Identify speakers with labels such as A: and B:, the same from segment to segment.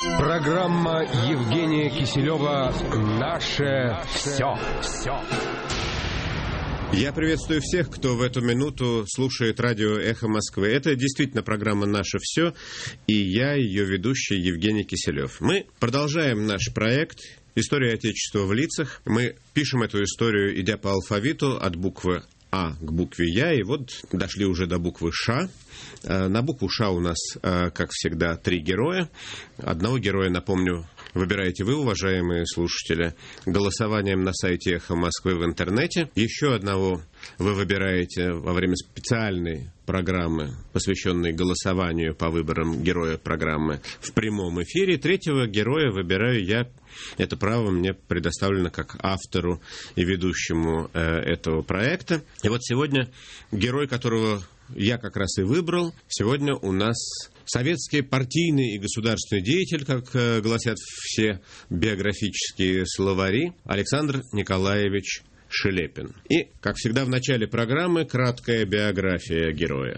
A: Программа Евгения Киселева «Наше все».
B: Я приветствую всех, кто в эту минуту слушает радио «Эхо Москвы». Это действительно программа «Наше все», и я, ее ведущий Евгений Киселев. Мы продолжаем наш проект «История Отечества в лицах». Мы пишем эту историю, идя по алфавиту от буквы А к букве Я, и вот дошли уже до буквы Ш. На букву Ш у нас, как всегда, 3 героя. Одного героя, напомню, выбираете вы, уважаемые слушатели, голосованием на сайте «Эхо Москвы» в интернете. Еще одного вы выбираете во время специальной программы, посвященной голосованию по выборам героя программы в прямом эфире. Третьего героя выбираю я. Это право мне предоставлено как автору и ведущему этого проекта. И вот сегодня герой, которого я как раз и выбрал, сегодня у нас советский партийный и государственный деятель, как гласят все биографические словари, Александр Николаевич Шелепин. И, как всегда, в начале программы краткая биография героя.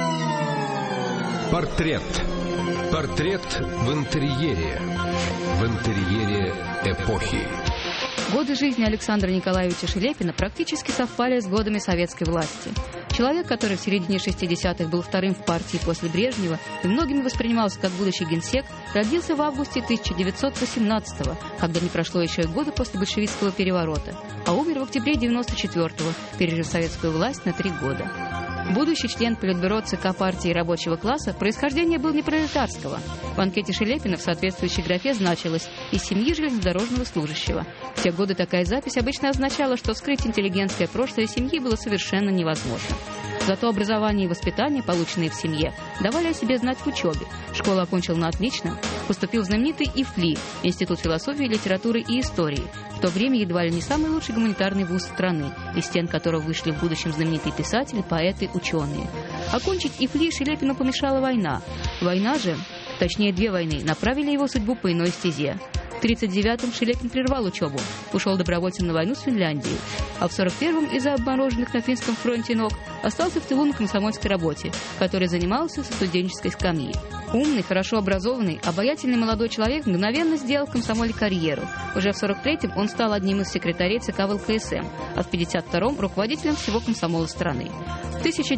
A: Портрет. Портрет в интерьере. В интерьере эпохи.
C: Годы жизни Александра Николаевича Шелепина практически совпали с годами советской власти. Человек, который в середине 60-х был вторым в партии после Брежнева и многими воспринимался как будущий генсек, родился в августе 1918-го, когда не прошло еще и года после большевистского переворота, а умер в октябре 1994-го, пережив советскую власть на 3 года. Будущий член Политбюро ЦК партии рабочего класса, происхождение был не пролетарского. В анкете Шелепина в соответствующей графе значилось «из семьи железнодорожного служащего». В те годы такая запись обычно означала, что скрыть интеллигентское прошлое семьи было совершенно невозможно. Зато образование и воспитание, полученные в семье, давали о себе знать в учебе. Школу окончил на отлично, поступил в знаменитый ИФЛИ, Институт философии, литературы и истории, в то время едва ли не самый лучший гуманитарный вуз страны, из стен которого вышли в будущем знаменитые писатели, поэты, ученые. Окончить ИФЛИ Шелепину помешала война. Война же, точнее 2 войны, направили его судьбу по иной стезе. В 1939-м Шелепин прервал учебу, ушел добровольцем на войну с Финляндией, а в 1941-м из-за обмороженных на финском фронте ног остался в тылу на комсомольской работе, которой занимался со студенческой скамьи. Умный, хорошо образованный, обаятельный молодой человек мгновенно сделал в комсомоле карьеру. Уже в 1943-м он стал одним из секретарей ЦК ВЛКСМ, а в 1952-м руководителем всего комсомола страны. В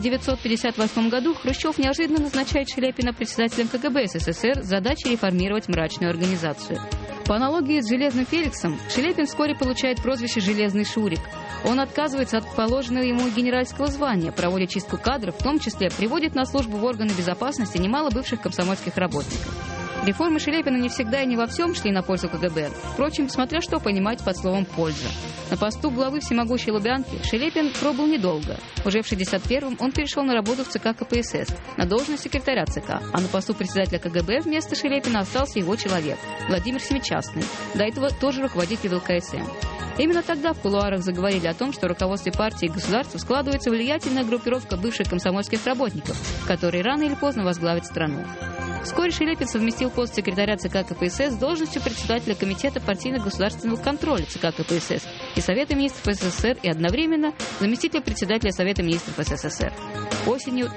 C: 1958 году Хрущев неожиданно назначает Шелепина председателем КГБ СССР с задачей реформировать мрачную организацию. По аналогии с Железным Феликсом, Шелепин вскоре получает прозвище «Железный Шурик». Он отказывается от положенного ему генеральского звания, проводит чистку кадров, в том числе приводит на службу в органы безопасности немало бывших комсомольских работников. Реформы Шелепина не всегда и не во всем шли на пользу КГБ. Впрочем, смотря что понимать под словом «польза». На посту главы всемогущей Лубянки Шелепин пробыл недолго. Уже в 1961-м он перешел на работу в ЦК КПСС, на должность секретаря ЦК, а на посту председателя КГБ вместо Шелепина остался его человек, Владимир Семичастный, до этого тоже руководитель ВЛКСМ. Именно тогда в кулуарах заговорили о том, что в руководстве партии и государства складывается влиятельная группировка бывших комсомольских работников, которые рано или поздно возглавят страну. Вскоре Шелепин совместил пост секретаря ЦК КПСС с должностью председателя Комитета партийно-государственного контроля ЦК КПСС и Совета министров СССР и одновременно заместителя председателя Совета министров СССР. Осенью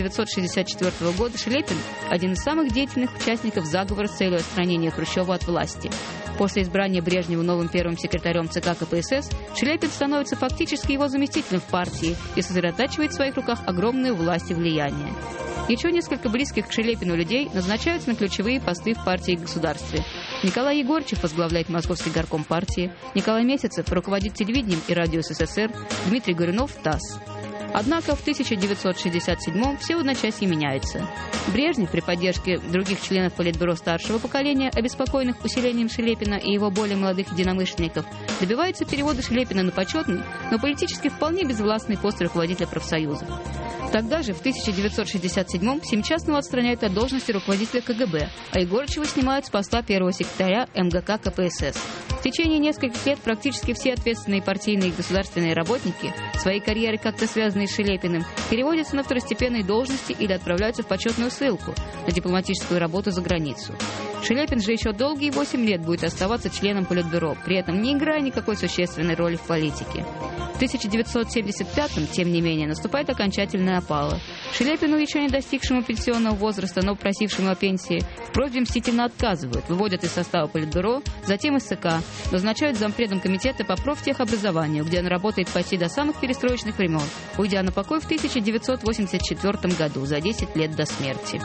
C: 1964 года Шелепин – один из самых деятельных участников заговора с целью отстранения Хрущева от власти. После избрания Брежнева новым первым секретарем ЦК КПСС Шелепин становится фактически его заместителем в партии и сосредотачивает в своих руках огромную власть и влияние. Еще несколько близких к Шелепину людей назначаются на ключевые посты в партии и государстве. Николай Егорчев возглавляет Московский горком партии, Николай Месяцев руководит телевидением и радио СССР, Дмитрий Горюнов – ТАСС. Однако в 1967-м все в одночасье меняется. Брежнев при поддержке других членов Политбюро старшего поколения, обеспокоенных усилением Шелепина и его более молодых единомышленников, добивается перевода Шелепина на почетный, но политически вполне безвластный пост руководителя профсоюза. Тогда же, в 1967-м, Семичастного отстраняют от должности руководителя КГБ, а Егорычева снимают с поста первого секретаря МГК КПСС. В течение нескольких лет практически все ответственные партийные и государственные работники, своей карьерой как-то связанные связанные с Шелепиным, переводятся на второстепенные должности или отправляются в почетную ссылку на дипломатическую работу за границу. Шелепин же еще долгие 8 лет будет оставаться членом Политбюро, при этом не играя никакой существенной роли в политике. В 1975-м, тем не менее, наступает окончательная опала. Шелепину, еще не достигшему пенсионного возраста, но просившему о пенсии, в просьбе мстительно отказывают, выводят из состава Политбюро, затем из ЦК, назначают зампредом комитета по профтехобразованию, где он работает почти до самых перестроечных времен, уйдя на покой в 1984 году, за 10 лет до смерти.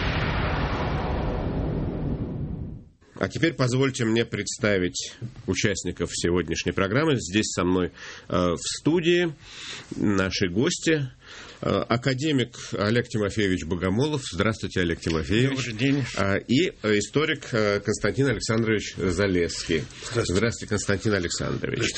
B: А теперь позвольте мне представить участников сегодняшней программы. Здесь со мной в студии наши гости. Академик Олег Тимофеевич Богомолов. Здравствуйте, Олег Тимофеевич.
D: Добрый день.
B: И историк Константин Александрович Залесский. Здравствуйте, Константин Александрович.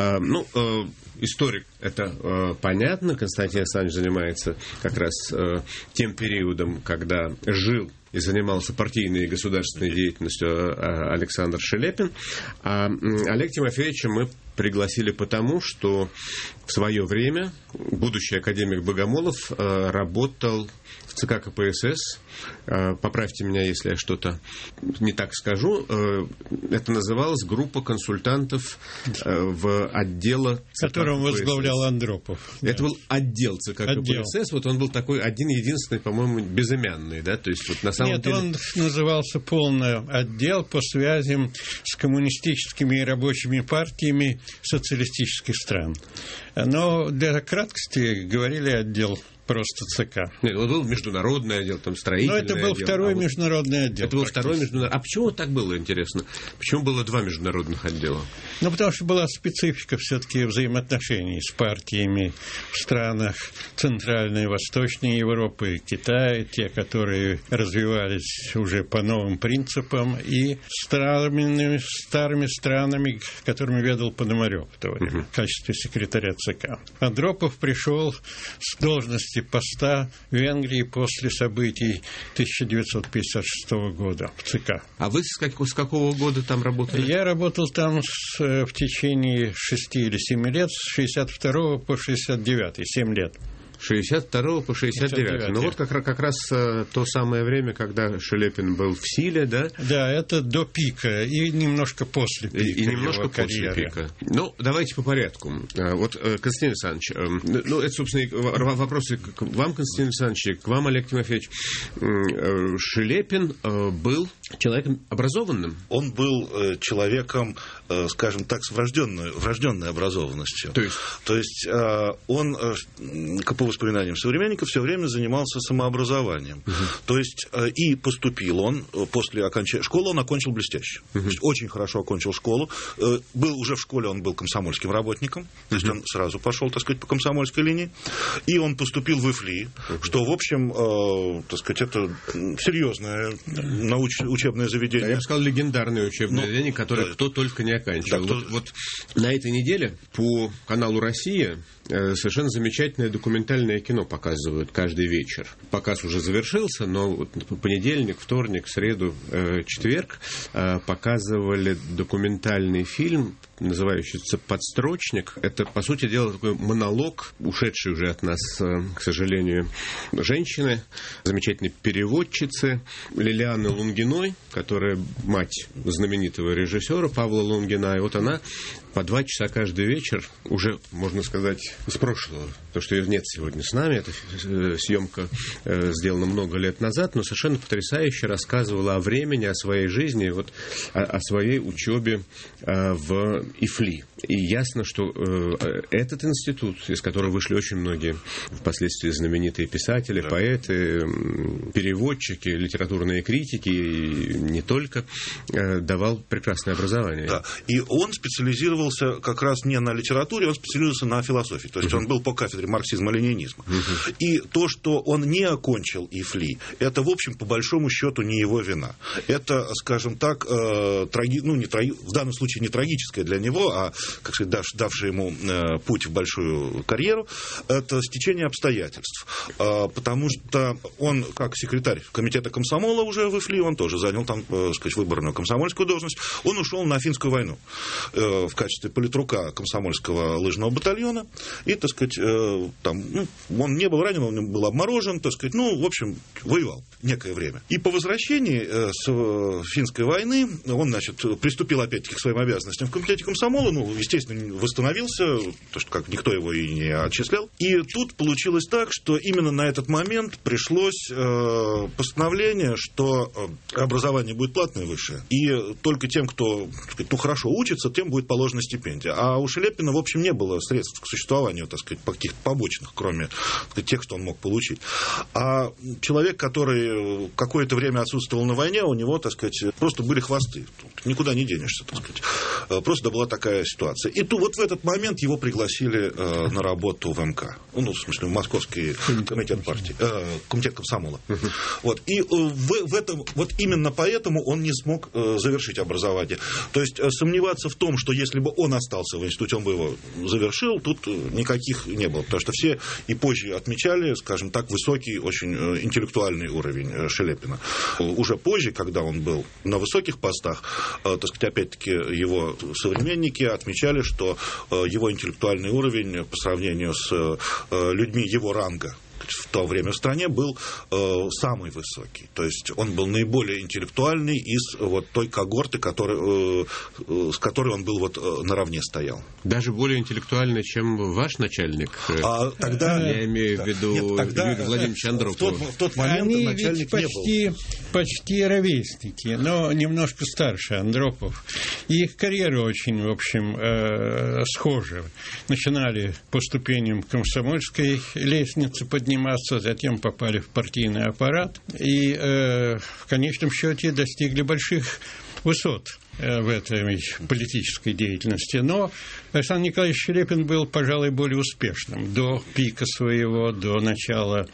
B: Историк, это понятно. Константин Александрович занимается как раз тем периодом, когда жил и занимался партийной и государственной деятельностью Александр Шелепин. А Олега Тимофеевича мы пригласили потому, что в свое время будущий академик Богомолов работал в ЦК КПСС. Поправьте меня, если я что-то не так скажу. Это называлась группа консультантов в отделе ЦК
D: которым
B: КПСС.
D: Возглавлял Андропов.
B: Это был отдел ЦК КПСС. Вот он был такой один-единственный, по-моему, безымянный, да? То есть вот на самом деле...
D: он назывался полный отдел по связям с коммунистическими и рабочими партиями социалистических стран. Но для краткости говорили отдел просто ЦК.
B: Нет, это был международный отдел, там строительный отдел.
D: Но это был второй международный отдел.
B: Это был второй международный. А почему так было, интересно? Почему было два международных отдела?
D: Ну, потому что была специфика все-таки взаимоотношений с партиями в странах Центральной и Восточной Европы, Китая, те, которые развивались уже по новым принципам, и старыми странами, которыми ведал Пономарев в то время, в качестве секретаря ЦК. Андропов пришел с должности поста в Венгрии после событий 1956 года в ЦК.
B: А вы с какого года там работали?
D: Я работал там в течение 6 или 7 лет, с 62 по 69, 7 лет.
B: 62 по 69. Ну вот как раз то самое время, когда Шелепин был в силе, да?
D: Да, это до пика и немножко после пика.
B: И немножко после пика. Ну, давайте по порядку. Вот, Константин Александрович, это, собственно, вопросы к вам, Константин Александрович, и к вам, Олег Тимофеевич. Шелепин был человеком образованным.
E: Он был человеком, скажем так, с врожденной образованностью. То есть он, по воспоминаниям современников, все время занимался самообразованием. То есть и поступил он после окончания школы, он окончил блестяще. То есть очень хорошо окончил школу. Был уже в школе, он был комсомольским работником. То есть он сразу пошел, так сказать, по комсомольской линии. И он поступил в ИФЛИ, что, в общем, так сказать, это серьезное учебное заведение.
B: Я бы сказал, легендарное учебное заведение, которое кто только не оканчивал.
E: Да,
B: вот на этой неделе по каналу «Россия» совершенно замечательное документальное кино показывают каждый вечер. Показ уже завершился, но вот понедельник, вторник, среду, четверг показывали документальный фильм, называющийся «Подстрочник». Это, по сути дела, такой монолог, ушедший уже от нас, к сожалению, женщины, замечательной переводчицы Лилианы Лунгиной, которая мать знаменитого режиссера Павла Лунгина. И вот она по 2 часа каждый вечер, уже, можно сказать, из прошлого, потому что ее нет сегодня с нами, эта съемка сделана много лет назад, но совершенно потрясающе рассказывала о времени, о своей жизни, вот, о своей учебе в ИФЛИ. И ясно, что этот институт, из которого вышли очень многие впоследствии знаменитые писатели, поэты, переводчики, литературные критики, и не только, давал прекрасное образование.
E: Да. И он специализировался как раз не на литературе, он специализировался на философии. То есть он был по кафедре марксизма-ленинизма. И то, что он не окончил ИФЛИ, это, в общем, по большому счету не его вина. Это, скажем так, в данном случае не трагическое для него, а как сказать, давшее ему путь в большую карьеру, это стечение обстоятельств. Потому что он, как секретарь комитета комсомола уже в Ифли, он тоже занял там, сказать, выборную комсомольскую должность. Он ушел на финскую войну в качестве политрука комсомольского лыжного батальона. И, так сказать, там, он не был ранен, он был обморожен, так сказать, в общем, воевал некое время. И по возвращении с финской войны он, значит, приступил опять-таки к своим обязанностям в комитете комсомола, естественно, восстановился, то что как никто его и не отчислял. И тут получилось так, что именно на этот момент пришлось постановление, что образование будет платное высшее, и только тем, кто, так сказать, хорошо учится, тем будет положена стипендия. А у Шелепина, в общем, не было средств к существованию, так сказать, каких-то побочных, кроме, так сказать, тех, что он мог получить. А человек, который какое-то время отсутствовал на войне, у него, так сказать, просто были хвосты. Никуда не денешься, так сказать. Просто была такая ситуация. И вот в этот момент его пригласили на работу в МК. В смысле, в Московский комитет партии, комитет комсомола. Вот. И вот именно поэтому он не смог завершить образование. То есть сомневаться в том, что если бы он остался в институте, он бы его завершил, тут никаких не было. Потому что все и позже отмечали, скажем так, высокий, очень интеллектуальный уровень Шелепина. Уже позже, когда он был на высоких постах, так сказать, опять-таки его современники отмечали, что его интеллектуальный уровень по сравнению с людьми его ранга в то время в стране был самый высокий. То есть он был наиболее интеллектуальный из вот той когорты, с которой он был наравне стоял.
B: Даже более интеллектуальный, чем ваш начальник?
E: Тогда...
B: Я имею в виду Юрий Владимирович Андропов.
E: В тот момент
D: они
E: начальник
D: ведь почти ровесники, но немножко старше Андропов. И их карьеры очень, в общем, схожи. Начинали по ступеням комсомольской лестницы подниматься, затем попали в партийный аппарат и в конечном счете достигли больших высот в этой политической деятельности. Но Александр Николаевич Шелепин был, пожалуй, более успешным до пика своего, до начала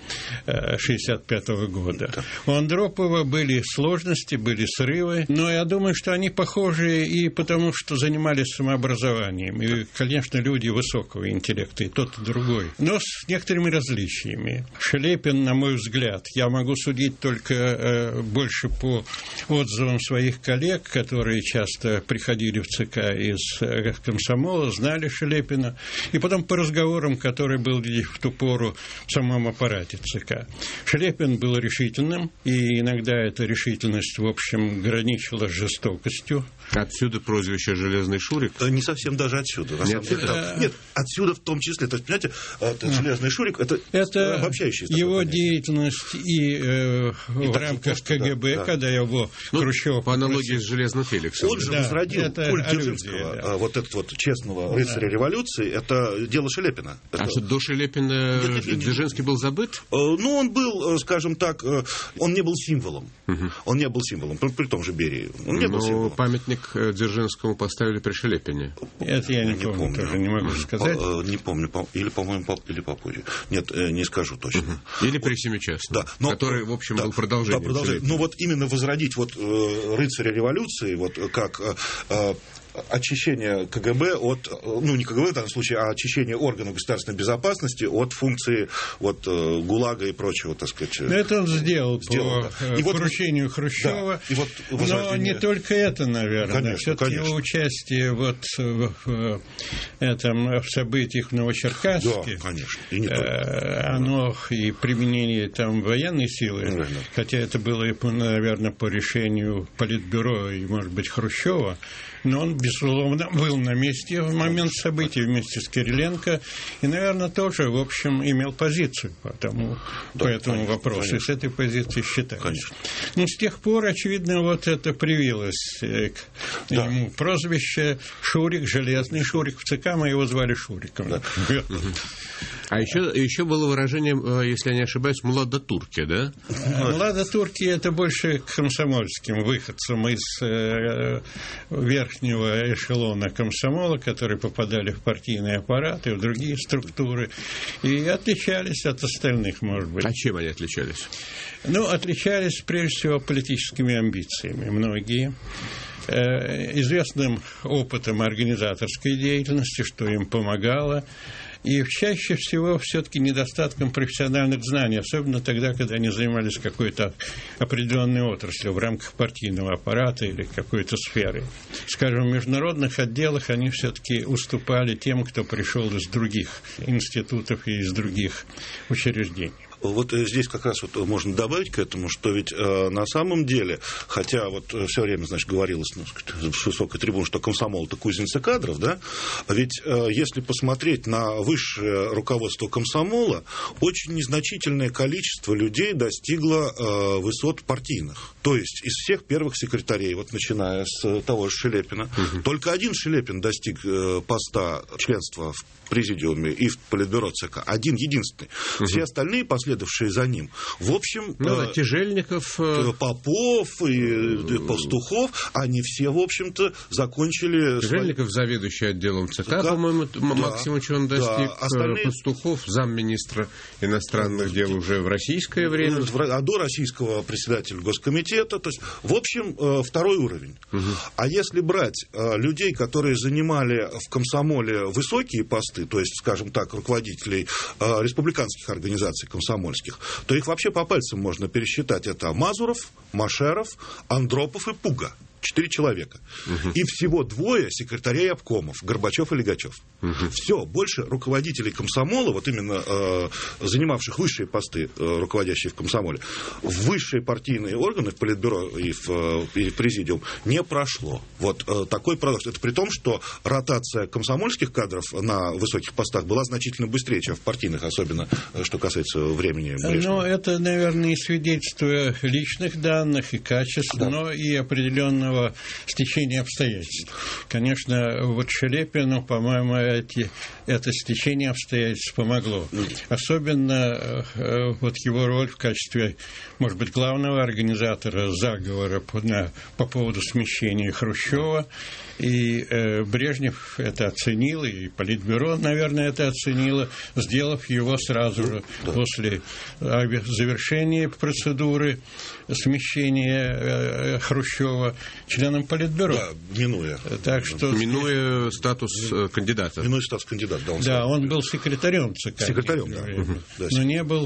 D: 1965 года. У Андропова были сложности, были срывы, но я думаю, что они похожи и потому, что занимались самообразованием. И, конечно, люди высокого интеллекта, и тот, и другой. Но с некоторыми различиями. Шелепин, на мой взгляд, я могу судить только больше по отзывам своих коллег, которые часто приходили в ЦК из комсомола, знали Шелепина, и потом по разговорам, которые были в ту пору в самом аппарате ЦК. Шелепин был решительным, и иногда эта решительность, в общем, граничила с жестокостью.
B: Отсюда прозвище «Железный Шурик»?
E: Не совсем даже отсюда. На самом деле, нет, отсюда в том числе. То есть, понимаете, «Железный Шурик» — это обобщающий.
D: Его деятельность и в рамках КГБ, когда его Хрущев...
B: По аналогии с «Железным Феликсом».
E: Он же возродил культ Дзержинского, вот этого честного рыцаря революции. Это дело Шелепина.
B: А что, до Шелепина Дзержинский был забыт?
E: Он был, скажем так, он не был символом. Он не был символом, при том же Берии. Он не был символом.
B: Памятник Дзержинскому поставили при Шелепине.
D: Это я не помню, тоже не могу сказать.
E: Не помню, или, по-моему, или попозже. Нет, не скажу точно.
B: Или при Семичастном, который, в общем, был продолжением.
E: Но вот именно возродить рыцаря революции, как очищение КГБ от, не КГБ в данном случае, а очищение органов государственной безопасности от функции ГУЛАГа и прочего, так сказать.
D: Это он сделал по поручению Хрущева.
E: Да,
D: но не только это, наверное. Все-таки его участие в событиях в Новочеркасске,
E: конечно. И не только.
D: Оно и применение там военной силы, хотя это было, наверное, по решению Политбюро и, может быть, Хрущева, но он, безусловно, был на месте в момент событий вместе с Кириленко и, наверное, тоже, в общем, имел позицию по этому вопросу. Конечно. И с этой позиции считается. Но с тех пор, очевидно, это привилось к ему прозвище Шурик, Железный Шурик. В ЦК мы его звали Шуриком. Да.
B: А еще было выражение, если я не ошибаюсь, «младотурки», да?
D: «Младотурки» — это больше к комсомольским выходцам из верхнего эшелона комсомола, которые попадали в партийный аппарат и в другие структуры, и отличались от остальных, может быть.
B: А чем они отличались?
D: Отличались, прежде всего, политическими амбициями. Многие. известным опытом организаторской деятельности, что им помогало, и чаще всего все-таки недостатком профессиональных знаний, особенно тогда, когда они занимались какой-то определенной отраслью в рамках партийного аппарата или какой-то сферы. Скажем, в международных отделах они все-таки уступали тем, кто пришел из других институтов и из других учреждений.
E: Вот здесь как раз вот можно добавить к этому, что ведь на самом деле, хотя вот все время, значит, говорилось с высокой трибуны, что комсомол – это кузница кадров, да, ведь если посмотреть на высшее руководство комсомола, очень незначительное количество людей достигло высот партийных. То есть из всех первых секретарей, вот начиная с того же Шелепина, только один Шелепин достиг поста членства в президиуме и в политбюро ЦК. Один, единственный. Все остальные, последовавшие за ним, в общем...
B: Тяжельников...
E: Попов и Пастухов, они все, в общем-то, закончили...
B: Тяжельников, заведующий отделом ЦК, по-моему, максимум, чего он достиг. Остальные... Пастухов, замминистра иностранных дел уже в российское время.
E: А до российского председателя Госкомитета. То есть, в общем, второй уровень. А если брать людей, которые занимали в комсомоле высокие посты, то есть, скажем так, руководителей республиканских организаций комсомольских, то их вообще по пальцам можно пересчитать. Это Мазуров, Машеров, Андропов и Пуга. 4 человека. И всего 2 секретарей обкомов, Горбачев и Лигачев. Все, больше руководителей комсомола, вот именно занимавших высшие посты, руководящие в комсомоле, в высшие партийные органы, в политбюро и в президиум, не прошло. Вот такой парадокс. Это при том, что ротация комсомольских кадров на высоких постах была значительно быстрее, чем в партийных, особенно что касается времени Брежнева.
D: Ну, это, наверное, и свидетельство личных данных, и качеств, да, но и определенного стечения обстоятельств. Конечно, вот Шелепину, по-моему, это стечение обстоятельств помогло. Особенно вот его роль в качестве, может быть, главного организатора заговора по поводу смещения Хрущева. И Брежнев это оценил, и Политбюро, наверное, это оценило, сделав его сразу же после завершения процедуры смещения Хрущева членом Политбюро.
E: Да, минуя.
D: Так что...
B: Минуя статус кандидата.
E: Минуя статус кандидата, да.
D: Да, он был секретарем ЦК.
E: Секретарем, да.
D: Но не был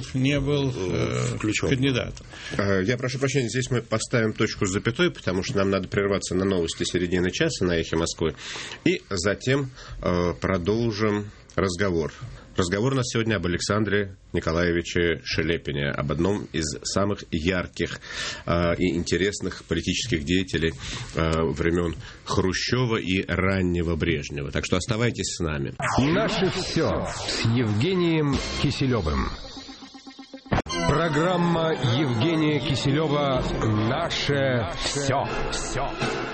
D: кандидатом.
B: Я прошу прощения, здесь мы поставим точку с запятой, потому что нам надо прерваться на новости середины часа на «Эхе Москвы». И затем продолжим разговор. Разговор у нас сегодня об Александре Николаевиче Шелепине, об одном из самых ярких и интересных политических деятелей времен Хрущева и раннего Брежнева. Так что оставайтесь с нами.
A: Наше все с Евгением Киселевым. Программа Евгения Киселева «Наше все».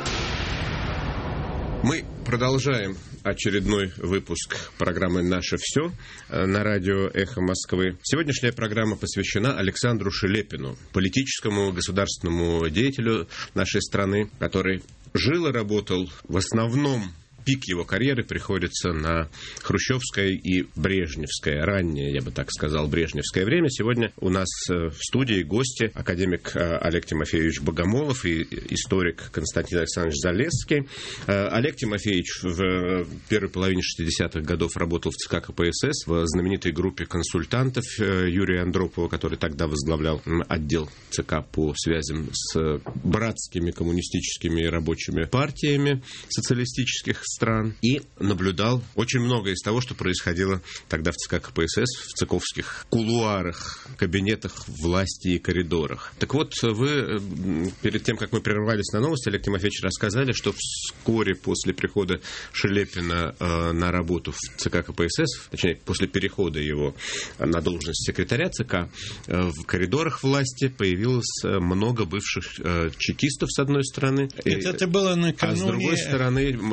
B: Мы продолжаем очередной выпуск программы «Наше все» на радио «Эхо Москвы». Сегодняшняя программа посвящена Александру Шелепину, политическому государственному деятелю нашей страны, который жил и работал в основном. Пик его карьеры приходится на хрущевское и брежневское, раннее, я бы так сказал, брежневское время. Сегодня у нас в студии гости академик Олег Тимофеевич Богомолов и историк Константин Александрович Залесский. Олег Тимофеевич в первой половине 60-х годов работал в ЦК КПСС, в знаменитой группе консультантов Юрия Андропова, который тогда возглавлял отдел ЦК по связям с братскими коммунистическими и рабочими партиями социалистических стран, и наблюдал очень многое из того, что происходило тогда в ЦК КПСС, в ЦКовских кулуарах, кабинетах власти и коридорах. Так вот, вы перед тем, как мы прервались на новости, Олег Тимофеевич, рассказали, что вскоре после прихода Шелепина на работу в ЦК КПСС, точнее, после перехода его на должность секретаря ЦК, в коридорах власти появилось много бывших чекистов, с одной стороны,
D: это было накануне...
B: а с другой стороны, бывших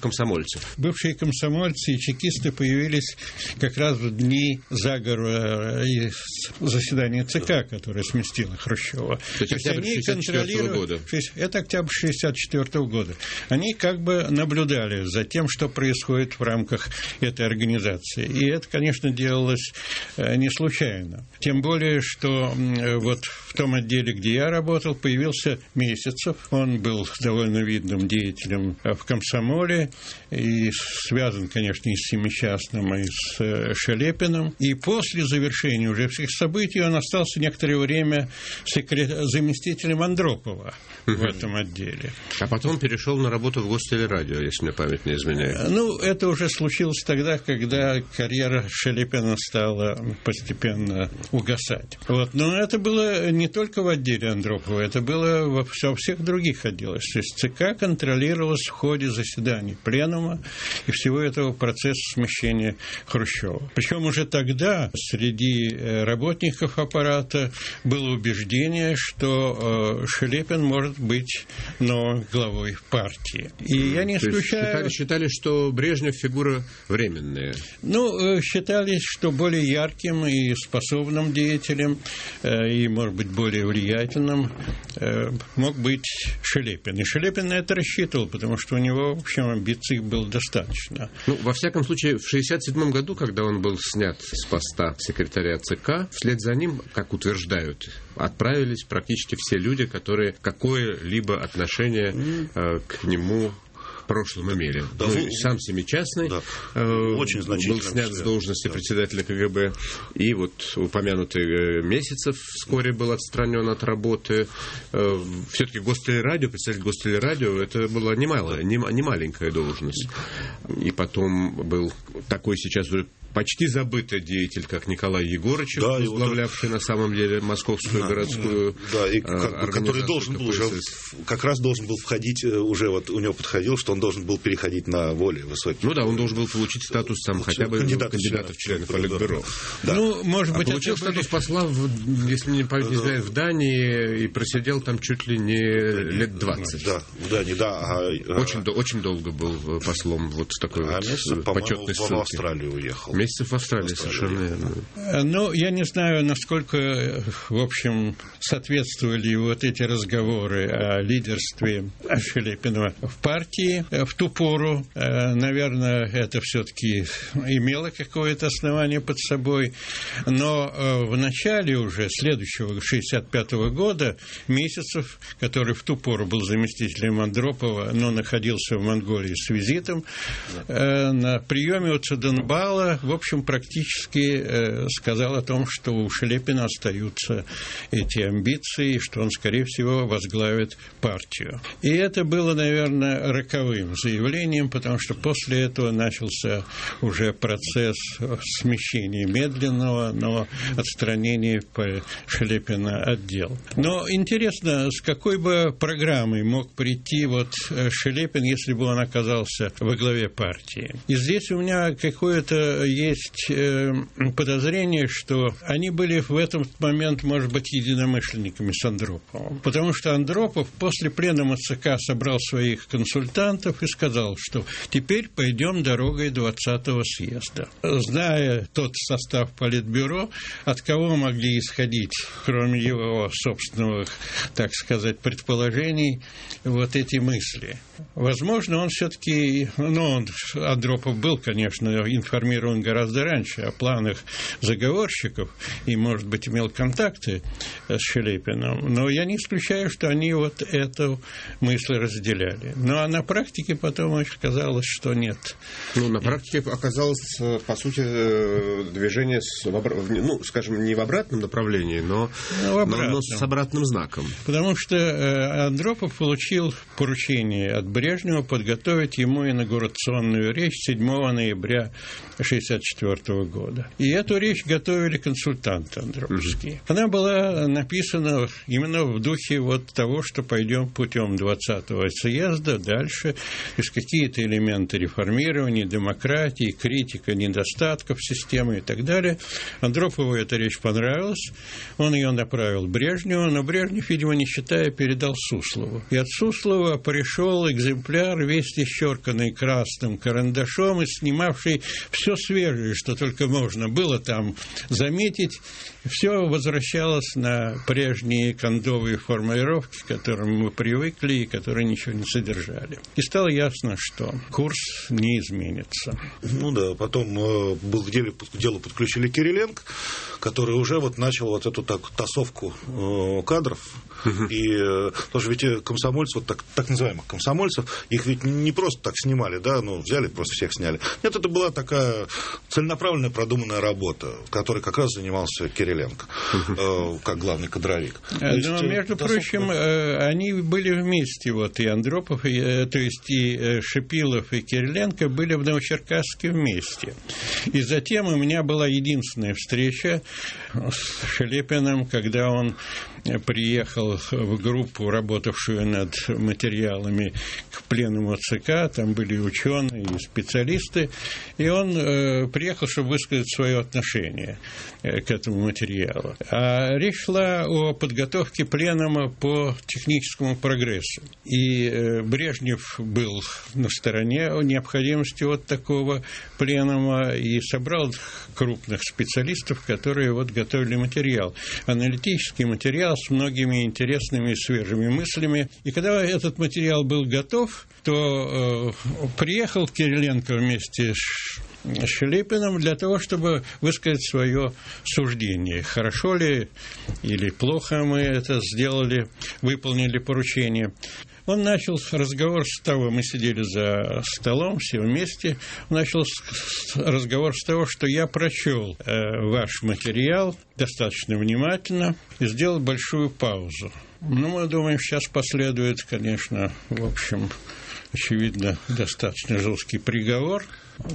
B: комсомольцев.
D: Бывшие комсомольцы и чекисты появились как раз в дни заговора и заседания ЦК, которое сместило Хрущева.
B: То есть октябрь 1964 года.
D: Это октябрь 1964 года. Они как бы наблюдали за тем, что происходит в рамках этой организации. И это, конечно, делалось не случайно. Тем более, что вот в том отделе, где я работал, появился Месяцев. Он был довольно видным деятелем в комсомоле и связан, конечно, и с Семичастным, и с Шелепиным. И после завершения уже всех событий он остался некоторое время заместителем Андропова в этом отделе.
B: А потом перешел на работу в Гостелерадио, если мне память не изменяет.
D: Ну, это уже случилось тогда, когда карьера Шелепина стала постепенно угасать. Вот. Но это было не только в отделе Андропова, это было во всех других отделах. То есть ЦК контролировалось в ходе заседаний пленума и всего этого процесса смещения Хрущева. Причем уже тогда среди работников аппарата было убеждение, что Шелепин может быть новым главой партии. И я не исключаю...
B: Считали, что Брежнев фигура временная.
D: Ну, считали, что более ярким и способным деятелем, и, может быть, более влиятельным мог быть Шелепин. И Шелепин на это рассчитывал, потому что у него, в общем, амбиций было достаточно.
B: Ну, во всяком случае, в 1967 году, когда он был снят с поста секретаря ЦК, вслед за ним, как утверждают, отправились практически все люди, которые какое-либо отношение к нему в прошлом имели.
E: Да,
B: сам Семичастный
E: очень
B: был снят с должности председателя КГБ, и вот упомянутый Месяцев вскоре был отстранен от работы. Все-таки Гостелерадио, председатель Гостелерадио, это была не маленькая должность. И потом был такой сейчас уже почти забытый деятель, как Николай Егорычев, возглавлявший на самом деле Московскую городскую организацию,
E: который должен был уже, как раз должен был входить, уже вот у него подходил, что он должен был переходить на более высокий.
B: Ну да, он должен был получить статус хотя бы кандидата в члены Политбюро.
D: Да. Ну, может быть,
B: получил статус посла, если не память не изменяет, в Дании и просидел там чуть ли не лет 20.
E: Да, в Дании, да.
B: Очень долго был послом вот с такой вот почетной ссылки.
E: В Австралию уехал.
B: Месяцев в Австралии, совершенно верно.
D: Ну, я не знаю, насколько, в общем, соответствовали вот эти разговоры о лидерстве Шелепина в партии в ту пору. Наверное, это все-таки имело какое-то основание под собой. Но в начале уже следующего, 1965 года, Месяцев, который в ту пору был заместителем Андропова, но находился в Монголии с визитом, на приеме у Циденбала, в общем, практически сказал о том, что у Шелепина остаются эти амбиции, что он, скорее всего, возглавит партию. И это было, наверное, роковым заявлением, потому что после этого начался уже процесс смещения медленного, но отстранения Шелепина от дел. Но интересно, с какой бы программой мог прийти вот Шелепин, если бы он оказался во главе партии. И здесь у меня какое-то есть подозрение, что они были в этот момент, может быть, единомышленниками с Андроповым. Потому что Андропов после пленума ЦК собрал своих консультантов и сказал, что теперь пойдем дорогой 20-го съезда. Зная тот состав Политбюро, от кого могли исходить, кроме его собственных, так сказать, предположений, вот эти мысли. Возможно, он все-таки, Андропов был, конечно, информирован гораздо раньше о планах заговорщиков и, может быть, имел контакты с Шелепиным, но я не исключаю, что они вот эту мысль разделяли. Ну, а на практике потом оказалось, что нет.
B: Ну, на практике оказалось, по сути, движение, скажем, не в обратном направлении, но с обратным знаком.
D: Потому что Андропов получил поручение от Брежнева подготовить ему инаугурационную речь 7 ноября 1964 года. И эту речь готовили консультанты андроповские. Она была написана именно в духе вот того, что пойдем путем 20-го съезда дальше, То есть какие-то элементы реформирования, демократии, критика недостатков системы и так далее. Андропову эта речь понравилась, он ее направил Брежневу, но Брежнев, видимо, не читая, передал Суслову. И от Суслова пришел экземпляр, весь исчерканный красным карандашом и снимавший все свежее, что только можно было там заметить. Все возвращалось на прежние кондовые формулировки, к которым мы привыкли и которые ничего не содержали. И стало ясно, что курс не изменится.
E: Ну да, потом был к делу подключили Кириленко, который уже вот начал вот эту тасовку кадров. И тоже ведь комсомольцев, вот так называемых комсомольцев, их ведь не просто так снимали, да, ну, взяли, просто всех сняли. Нет, это была такая целенаправленная, продуманная работа, которой как раз занимался Кириленко, как главный кадровик.
D: Но, между прочим, они были вместе, вот, и Андропов, то есть и Шипилов, и Кириленко были в Новочеркасске вместе. И затем у меня была единственная встреча с Шелепиным, когда он приехал в группу, работавшую над материалами к пленуму ЦК, там были ученые и специалисты, и он приехал, чтобы высказать свое отношение к этому материалу. А речь шла о подготовке пленума по техническому прогрессу. И Брежнев был на стороне необходимости вот такого пленума и собрал крупных специалистов, которые вот готовили материал, аналитический материал с многими интересными и свежими мыслями. И когда этот материал был готов, то приехал Кириленко вместе с Шелепиным для того, чтобы высказать свое суждение. Хорошо ли или плохо мы это сделали, выполнили поручение. Он начал разговор с того, мы сидели за столом, все вместе, он начал разговор с того, что я прочел ваш материал достаточно внимательно и сделал большую паузу. Ну, мы думаем, сейчас последует, конечно, в общем, очевидно, достаточно жесткий приговор,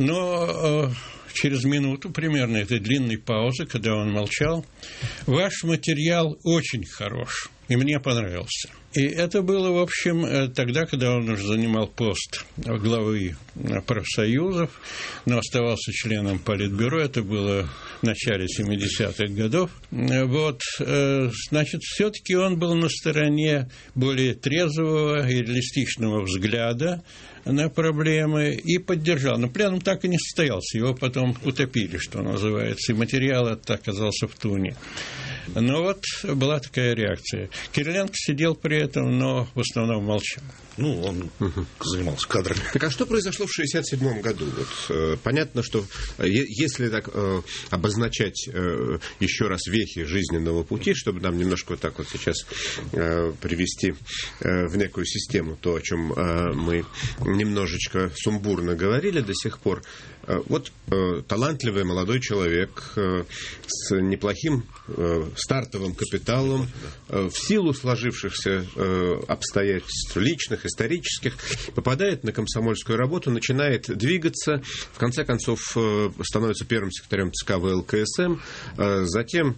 D: но через минуту примерно этой длинной паузы, когда он молчал, ваш материал очень хорош, и мне понравился. И это было, в общем, тогда, когда он уже занимал пост главы профсоюзов, но оставался членом Политбюро, это было в начале 70-х годов. Вот, значит, все-таки он был на стороне более трезвого и реалистичного взгляда на проблемы и поддержал. Но пленум так и не состоялся, его потом утопили, что называется, и материал этот оказался в туне. Но вот была такая реакция. Кириленко сидел при этом, но в основном молчал.
E: Ну, он занимался кадрами.
B: Так а что произошло в 1967 году? Вот, понятно, что если так обозначать еще раз вехи жизненного пути, чтобы нам немножко вот так вот сейчас привести в некую систему то, о чем мы немножечко сумбурно говорили до сих пор. Вот талантливый молодой человек с неплохим стартовым капиталом, в силу сложившихся обстоятельств личных, исторических, попадает на комсомольскую работу, начинает двигаться, в конце концов становится первым секретарем ЦК ВЛКСМ, затем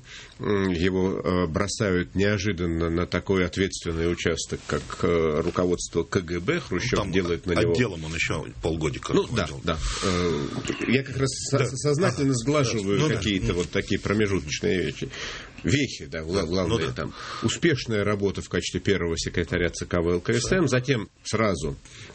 B: его бросают неожиданно на такой ответственный участок, как руководство КГБ. Хрущев делает на него...
E: Отделом он еще полгодика
B: руководил. Да. Я как раз сознательно сглаживаю какие-то вот такие промежуточные вещи. Вехи, да, главное, там. Успешная работа в качестве первого секретаря ЦК ВЛКСМ, затем сразу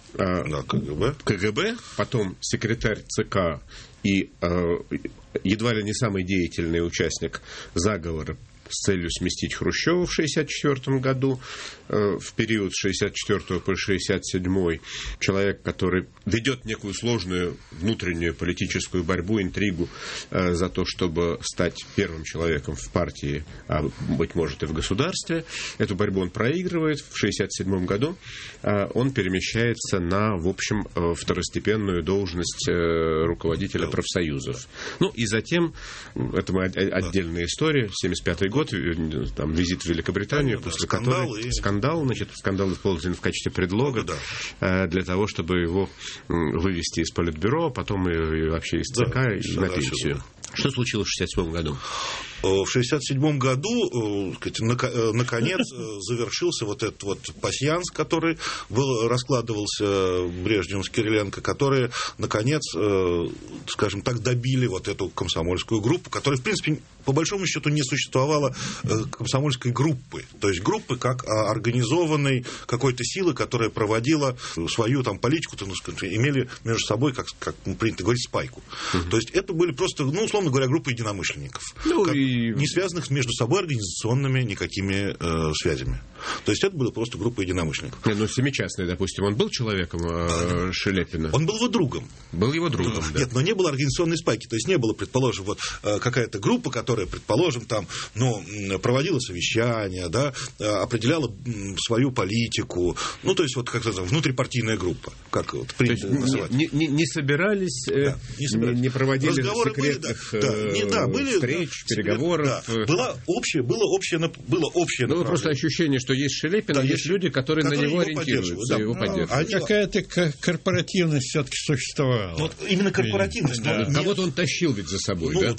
B: КГБ, потом секретарь ЦК и едва ли не самый деятельный участник заговора с целью сместить Хрущева в 1964 году, в период с 1964 по 1967, человек, который ведет некую сложную внутреннюю политическую борьбу, интригу за то, чтобы стать первым человеком в партии, а, быть может, и в государстве. Эту борьбу он проигрывает. В 1967 году он перемещается на, в общем, второстепенную должность руководителя профсоюзов. Ну, и затем, это отдельная история, 1975 год, там, визит в Великобританию, после которого скандал использован в качестве предлога для того, чтобы его вывести из Политбюро, потом и вообще из ЦК и на пенсию. Что случилось в 1967 году?
E: В 1967 году, наконец, завершился вот этот вот пасьянс, который раскладывался Брежневым с Кириленко, которые, наконец, скажем так, добили вот эту комсомольскую группу, которая, в принципе, по большому счету не существовало комсомольской группы. То есть группы как организованной какой-то силы, которая проводила свою там политику, имели между собой, как принято говорить, спайку. То есть это были просто, условно говоря, группы единомышленников, не связанных между собой организационными никакими связями. То есть это была просто группа единомышленников.
B: Семичастный, допустим, он был человеком Шелепина?
E: Он был его другом.
B: Был его другом, да.
E: Нет, но не было организационной спайки. То есть не было, предположим, вот какая-то группа, которая, предположим, там, проводила совещания, да, определяла свою политику. То есть вот как-то внутрипартийная группа, как вот принято называть.
B: Не собирались, не проводили секретных встреч, переговоров. Было общее направление.
D: Просто ощущение, что есть Шелепин, есть люди, которые на него ориентируются, его поддерживают. Какая-то корпоративность все-таки существовала.
E: Именно корпоративность.
B: Кого-то он тащил ведь за собой, да?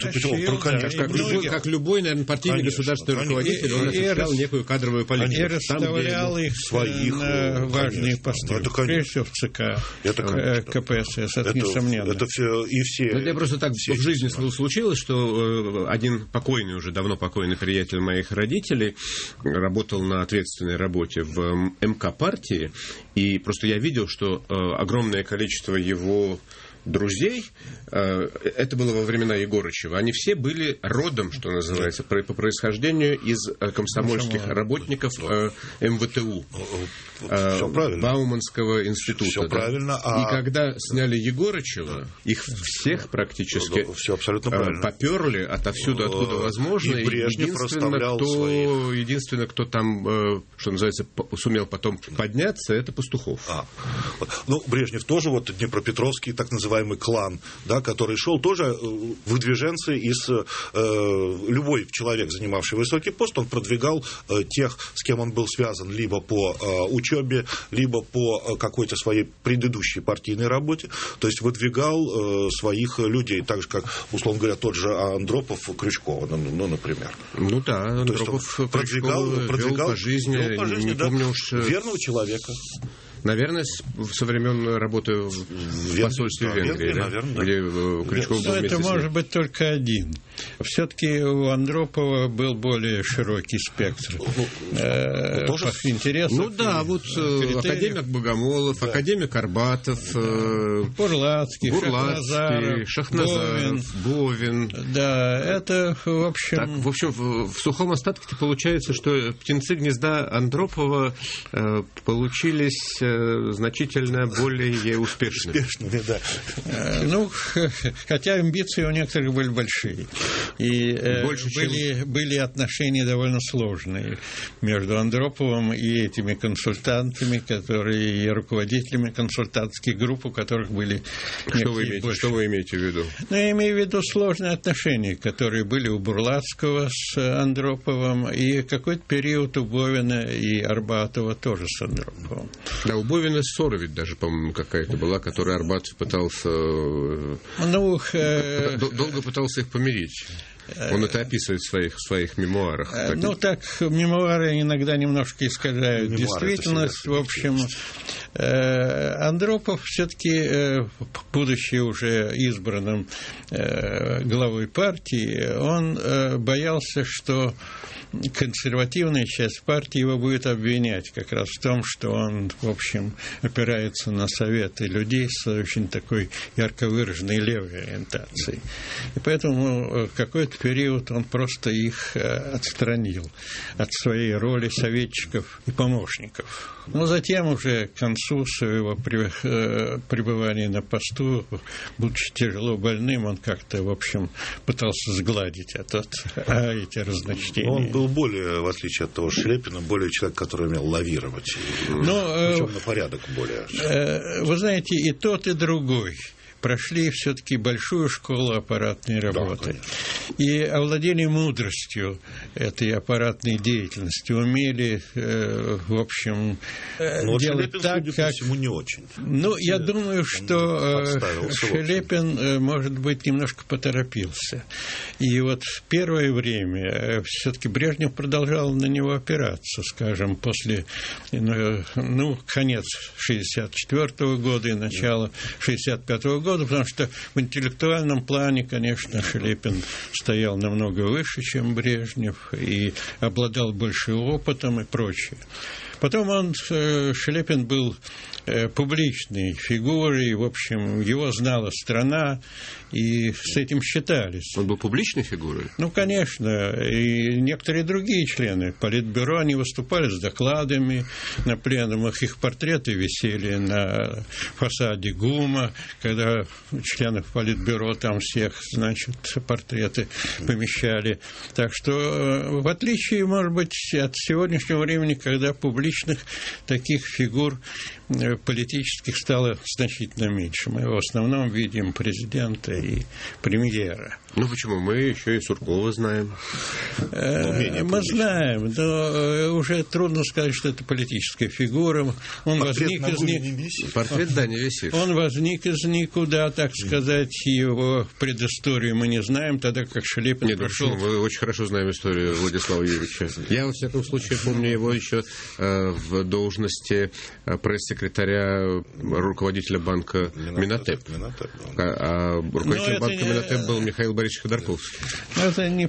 B: Как любой, наверное, партийный государственный руководитель, он осуществлял некую кадровую политику.
D: И расставлял их на важные посты. Прежде всего в ЦК, КПСС, это несомненно.
E: Это все и все.
B: Я просто так в жизни случилось, что один уже давно покойный приятель моих родителей работал на ответственной работе в МК партии, и просто я видел, что огромное количество его друзей, это было во времена Егорычева, они все были родом, что называется, по происхождению из комсомольских работников МВТУ, Бауманского института.
E: Все правильно.
B: И когда сняли Егорычева, их всех практически поперли отовсюду, откуда возможно.
E: И Брежнев расставлял своих.
B: Единственное, кто там, что называется, сумел потом подняться, это Пастухов.
E: Брежнев тоже, вот Днепропетровский так называемый клан, да, который шел тоже выдвиженцы из любой человек, занимавший высокий пост, он продвигал тех, с кем он был связан либо по учебе, либо по какой-то своей предыдущей партийной работе, то есть выдвигал своих людей, так же, как, условно говоря, тот же Андропов Крючкова, например.
B: Андропов продвигал по жизни, не помню уж...
E: верного человека.
B: Наверное, со времен работы в посольстве Венгрии, да?
E: Наверное,
B: где Крючков был вместе
D: это может быть только один. Все-таки у Андропова был более широкий спектр интересов.
B: Академик Богомолов, академик Арбатов,
D: Бурлацкий,
B: Шахназаров, Бовин.
D: Да, это, в общем...
B: Так, в общем, в сухом остатке получается, что птенцы гнезда Андропова получились значительно более успешными.
D: Да. Хотя амбиции у некоторых были большие. И были отношения довольно сложные между Андроповым и этими консультантами, и руководителями консультантских групп, у которых были...
B: Что вы имеете в виду?
D: Я имею в виду сложные отношения, которые были у Бурлацкого с Андроповым, и какой-то период у Бовина и Арбатова тоже с Андроповым.
B: Да, у Бовина ссора ведь даже, по-моему, какая-то была, которую Арбатов пытался... долго пытался их помирить. Он это описывает в своих мемуарах.
D: Мемуары иногда немножко искажают действительность. В общем, Андропов все-таки, будучи уже избранным главой партии, он боялся, что консервативная часть партии его будет обвинять как раз в том, что он, в общем, опирается на советы людей с очень такой ярко выраженной левой ориентацией. И поэтому какой-то период он просто их отстранил от своей роли советчиков и помощников. Но затем уже к концу своего пребывания на посту, будучи тяжело больным, он как-то, в общем, пытался сгладить эти разночтения.
E: Он был более, в отличие от того Шелепина, более человек, который умел лавировать. Причем на порядок более.
D: Вы знаете, и тот, и другой прошли все-таки большую школу аппаратной работы. И овладели мудростью этой аппаратной деятельности, умели, в общем, делать
E: Шелепин,
D: так,
E: судя
D: как...
E: по всему, не очень.
D: Ну, я думаю, что Шелепин, может быть, немножко поторопился. И вот в первое время все-таки Брежнев продолжал на него опираться, скажем, после, конец 1964 года и начало 1965 года, потому что в интеллектуальном плане, конечно, Шелепин стоял намного выше, чем Брежнев, и обладал большим опытом и прочее. Потом Шелепин был публичной фигурой, в общем, его знала страна, и с этим считались.
B: Он был публичной фигурой?
D: Ну, конечно, и некоторые другие члены Политбюро, они выступали с докладами на пленумах, их портреты висели на фасаде ГУМа, когда членов Политбюро там всех, значит, портреты помещали. Так что, в отличие, может быть, от сегодняшнего времени, когда публичных таких фигур политических стало значительно меньше. Мы в основном видим президента и премьера.
B: Ну почему? Мы еще и Суркова знаем.
D: Мы знаем, но уже трудно сказать, что это политическая фигура. Он возник из никуда.
B: Портрет, да, не висит.
D: Он возник из никуда, так сказать, его предысторию мы не знаем, тогда как Шелепин прошел...
B: Мы очень хорошо знаем историю Владислава Юрьевича. Я, во всяком случае, помню его еще в должности пресс-секретаря руководителя банка Минотеп. А руководителем банка Минотеп был Михаил Борисович Ходорковский.
D: Это не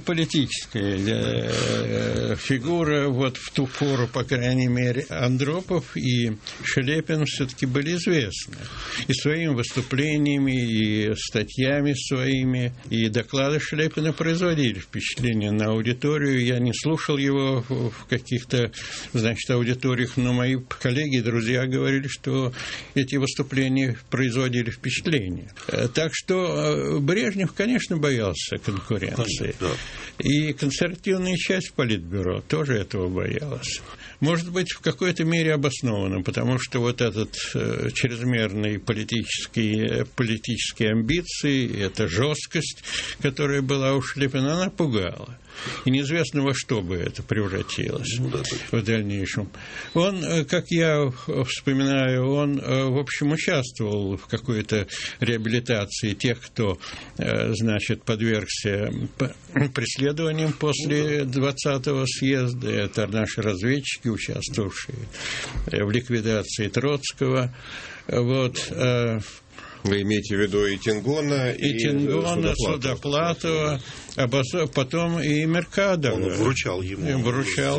D: политическая фигура. Вот в ту пору, по крайней мере, Андропов и Шелепин все-таки были известны. И своими выступлениями, и статьями своими, и доклады Шелепина производили впечатление на аудиторию. Я не слушал его в каких-то, значит, аудиториях, но мои коллеги и друзья говорили, что эти выступления производили впечатление. Так что Брежнев, конечно, боялся конкуренции. И консервативная часть Политбюро тоже этого боялась. Может быть, в какой-то мере обоснованно, потому что вот этот чрезмерные политические амбиции, эта жесткость, которая была у Шелепина, она пугала. И неизвестно, во что бы это превратилось в дальнейшем. Он, как я вспоминаю, он, в общем, участвовал в какой-то реабилитации тех, кто, значит, подвергся преследованиям после 20-го съезда. Это наши разведчики, участвовавшие в ликвидации Троцкого. Вот.
B: Вы имеете в виду и Тингона,
D: Судоплатова, а потом и Меркадова.
E: Он вручал ему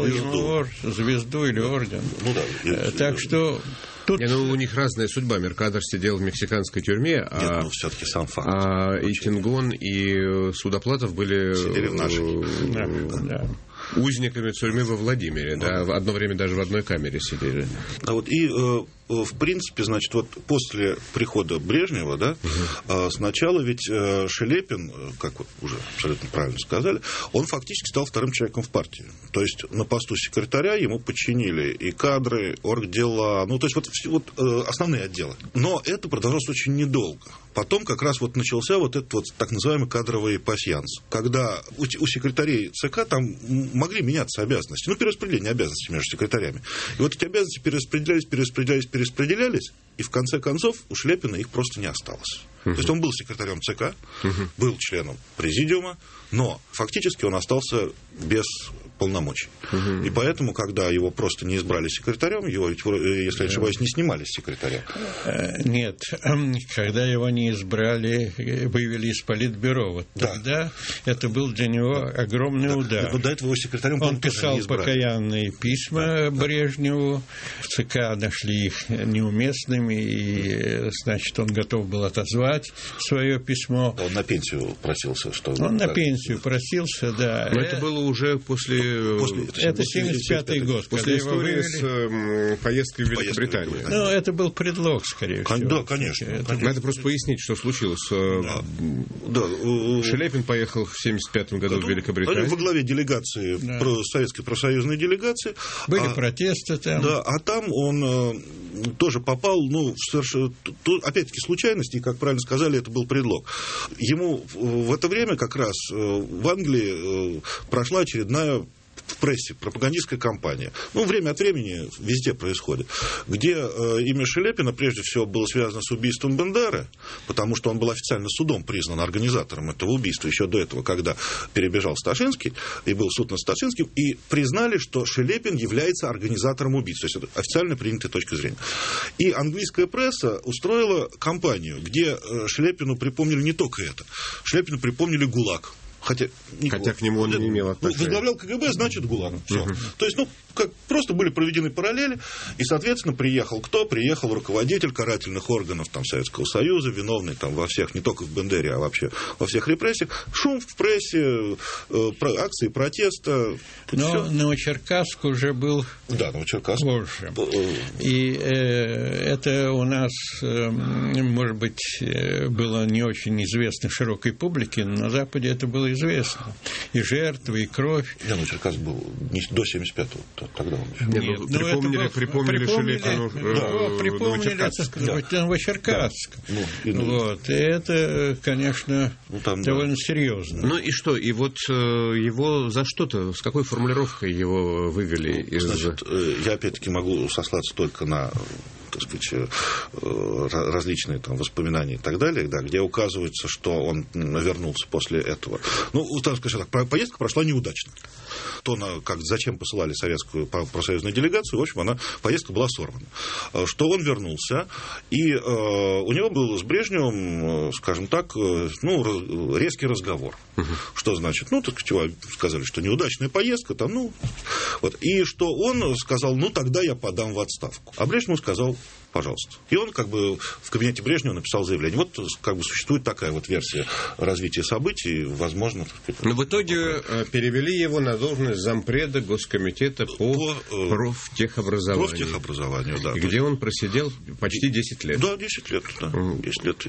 D: звезду или орден. Так что...
B: Тут... у них разная судьба. Меркадор сидел в мексиканской тюрьме,
E: все-таки сам факт.
B: И Тингон, и Судоплатов были...
E: Сидели в нашей.
B: Узниками тюрьмы во Владимире, одно время даже в одной камере сидели.
E: В принципе, значит, вот после прихода Брежнева, сначала ведь Шелепин, как вот уже абсолютно правильно сказали, он фактически стал вторым человеком в партии. То есть на посту секретаря ему подчинили и кадры, оргдела, то есть вот основные отделы. Но это продолжалось очень недолго. Потом как раз вот начался вот этот вот так называемый кадровый пасьянс, когда у секретарей ЦК там могли меняться обязанности, перераспределение обязанностей между секретарями. И вот эти обязанности перераспределялись, и в конце концов у Шелепина их просто не осталось. То есть он был секретарем ЦК, был членом президиума, но фактически он остался без полномочий. И поэтому, когда его просто не избрали секретарем, его, если я не ошибаюсь, не снимали с секретаря.
D: Нет, когда его не избрали, вывели из Политбюро, вот тогда это был для него огромный удар.
E: Но до этого его секретарем
D: он писал покаянные письма Брежневу, в ЦК нашли их неуместными, и, значит, он готов был отозвать свое письмо.
E: Он на пенсию просился.
D: Он на пенсию просился, да.
B: Но это было уже после...
D: Это 75-й год.
B: После истории с поездкой в Великобританию.
D: Это был предлог, скорее всего.
E: Да, конечно.
B: Надо просто пояснить, что случилось. Шелепин поехал в 75-м году в Великобританию.
E: Во главе делегации, советской профсоюзной делегации.
D: Были протесты там.
E: Да, а там он тоже попал, опять-таки, случайности, и, как правильно сказали, это был предлог. Ему в это время как раз в Англии прошла очередная в прессе пропагандистская кампания. Время от времени везде происходит. Где имя Шелепина, прежде всего, было связано с убийством Бендеры, потому что он был официально судом признан организатором этого убийства, еще до этого, когда перебежал Сташинский, и был суд над Сташинским, и признали, что Шелепин является организатором убийства. То есть, это официально принятая точка зрения. И английская пресса устроила кампанию, где Шелепину припомнили не только это. Шелепину припомнили ГУЛАГ. Хотя
B: к нему он не имел отношения.
E: Возглавлял КГБ, значит, ГУЛАГ. Все. То есть, просто были проведены параллели, и, соответственно, приехал кто? Приехал руководитель карательных органов Советского Союза, виновный во всех, не только в Бендере, а вообще во всех репрессиях. Шум в прессе, акции протеста.
D: Но Новочеркасск уже был позже. И это у нас, может быть, было не очень известно широкой публике, но на Западе это было известно. И жертвы, и кровь.
E: Новочеркасск был до 75-го. Тогда он
B: еще. Припомнили Шелепину.
D: Припомнили Новочеркасск. И это, конечно, довольно серьезно.
B: И что? И вот его за что-то, с какой формулировкой его вывели из...
E: Значит, я опять-таки могу сослаться только на различные воспоминания и так далее, где указывается, что он вернулся после этого. Скажем так, поездка прошла неудачно. Зачем посылали советскую профсоюзную делегацию, в общем, поездка была сорвана. Что он вернулся, и у него был с Брежневым, скажем так, резкий разговор. Что значит? Сказали, что неудачная поездка, и что он сказал, тогда я подам в отставку. А Брежнев сказал, пожалуйста. И он в кабинете Брежнева написал заявление. Существует такая версия развития событий, возможно.
B: Но в итоге перевели его на должность зампреда Госкомитета по профтехобразованию.
E: Да.
B: Где он просидел почти 10 лет.
E: Да, 10 лет. Да. 10 лет.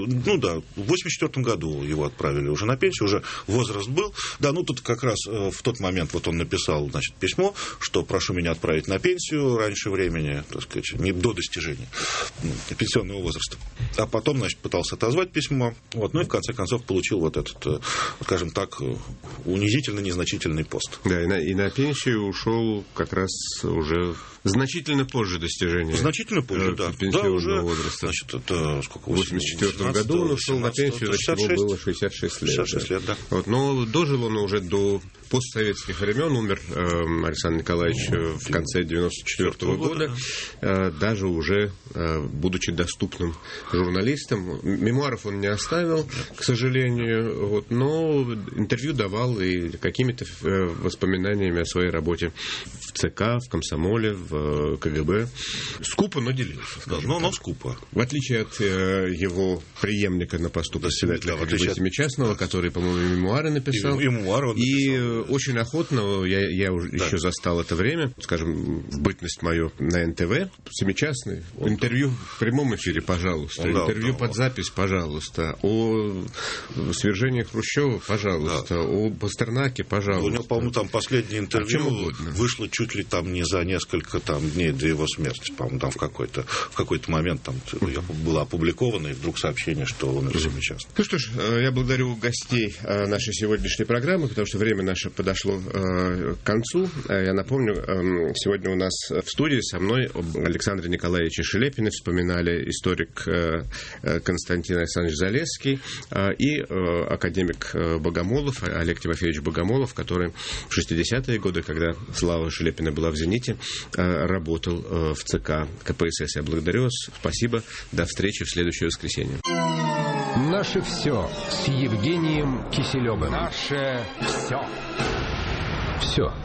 E: В 84 году его отправили уже на пенсию, уже возраст был. Да, тут как раз в тот момент он написал, письмо, что прошу меня отправить на пенсию раньше времени, не до достижения пенсионного возраста. А потом, пытался отозвать письмо, и в конце концов получил этот, скажем так, унизительно незначительный пост.
B: Да, и на пенсию ушел как раз уже значительно позже достижения.
E: Значительно позже, да.
B: Пенсионного возраста.
E: Это сколько?
B: В 1984 году он ушел на пенсию, ему было 66 лет.
E: 66 лет, да.
B: Но дожил он уже до постсоветских времен, умер Александр Николаевич в конце 1994 года, даже уже будучи доступным журналистом. Мемуаров он не оставил, к сожалению, но интервью давал и какими-то воспоминаниями о своей работе в ЦК, в комсомоле, в КГБ. Скупо, но делился.
E: Но скупо.
B: В отличие от его преемника на посту председателя КГБ Семичастного, который, по-моему, мемуары написал.
E: И мемуары он написал.
B: Очень охотно, я еще застал это время, скажем, в бытность мою на НТВ, Семичастный, интервью в прямом эфире, пожалуйста, интервью под запись, пожалуйста, о свержении Хрущева, пожалуйста, о Пастернаке, пожалуйста.
E: У него, по-моему, последнее интервью вышло чуть ли не за несколько дней до его смерти, по-моему, в какой-то момент было опубликовано, и вдруг сообщение, что он умер Семичастный.
B: Ну что ж, я благодарю гостей нашей сегодняшней программы, потому что время наше подошло к концу. Я напомню, сегодня у нас в студии со мной Александра Николаевича Шелепина вспоминали историк Константин Александрович Залесский и академик Богомолов, Олег Тимофеевич Богомолов, который в 60-е годы, когда слава Шелепина была в зените, работал в ЦК КПСС. Я благодарю вас. Спасибо. До встречи в следующее воскресенье.
A: Наше все с Евгением Киселевым. Наше все. Все.